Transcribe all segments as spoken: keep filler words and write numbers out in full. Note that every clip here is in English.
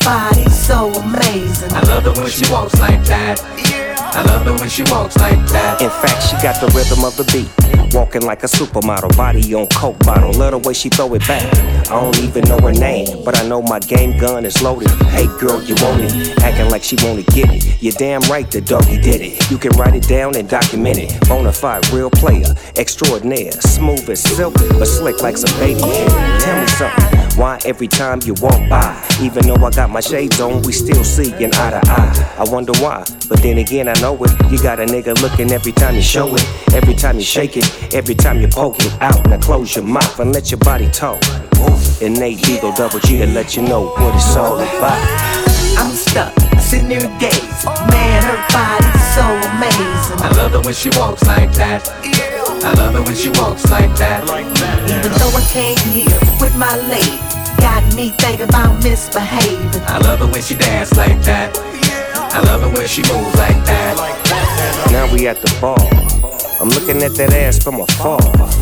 body so amazing. I love it when she walks like that. I love it when she walks like that. In fact, she got the rhythm of the beat, walking like a supermodel, body on coke bottle. Love the way she throw it back. I don't even know her name, but I know my game gun is loaded. Hey girl, you want it? Acting like she wanna get it. You're damn right, the doggy did it. You can write it down and document it. Bonafide real player, extraordinaire, smooth as silk, but slick like some baby hair. Tell me something. Why every time you walk by, even though I got my shades on, we still seeing eye to eye? I wonder why, but then again I know it. You got a nigga looking every time you show it, every time you shake it, every time you poke it out. Now close your mouth and let your body talk. And Nate Deagle Double G to let you know what it's all about. I'm stuck, sitting here gazing. Man, her body's so amazing. I love it when she walks like that. I love it when she walks like that. Even though I came here with my lady, got me thinking about misbehaving. I love it when she dance like that. I love it when she moves like that. Now we at the bar. I'm looking at that ass from afar.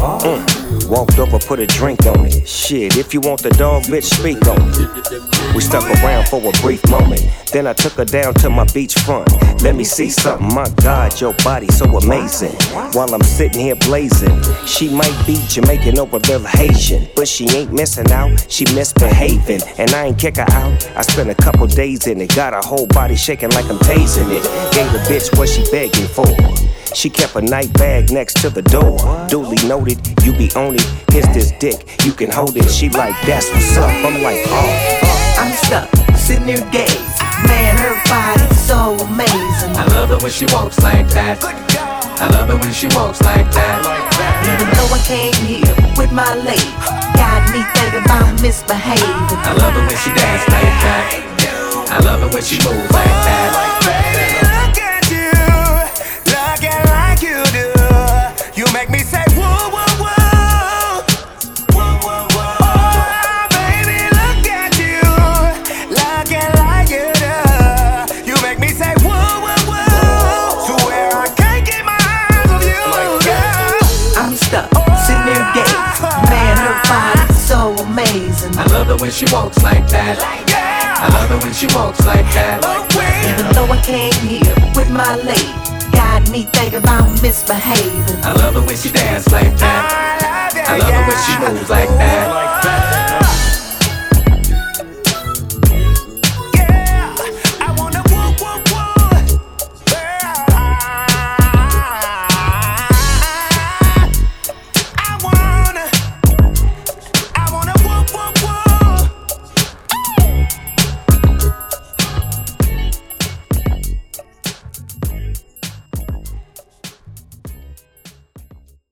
Mm. Walked over, put a drink on it. Shit, if you want the dog, bitch, speak on it. We stuck around for a brief moment. Then I took her down to my beach front. Let me see something, my God, your body so amazing. While I'm sitting here blazing, she might be Jamaican or a little Haitian, but she ain't missing out, she misbehaving. And I ain't kick her out, I spent a couple days in it. Got her whole body shaking like I'm tasing it. Gave the bitch what she begging for. She kept a night bag next to the door. Duly noted, you be on it. Here's this dick, you can hold it. She like, that's what's up. I'm like, oh. I'm stuck, sitting here gazing. Man, her body's so amazing. I love it when she walks like that. I love it when she walks like that. Even though I came here with my lady, got me thinking about misbehaving. I love it when she dance like that. I love it when she moves like that. Look at you, looking like you do. You make me say whoa, whoa, whoa. Whoa, whoa, whoa. Oh, baby, look at you, looking like you do. You make me say whoa, whoa, whoa. Swear I can't get my eyes off you, girl. I'm stuck, sitting here gazing. Man, her body's so amazing. I love it when she walks like that. I love it when she walks like that. Even though I came here with my lady, got me thinking about misbehaving. I love it when she dance like that. I love it when she moves like that.